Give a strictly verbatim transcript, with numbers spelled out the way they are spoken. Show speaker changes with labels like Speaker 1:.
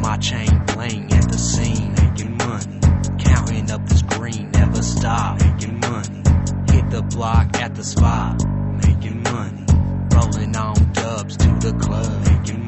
Speaker 1: my chain bling at the scene, making money. Counting up this green, never stop, making money. Hit the block at the spot, making money. Rolling on dubs to the club, making money.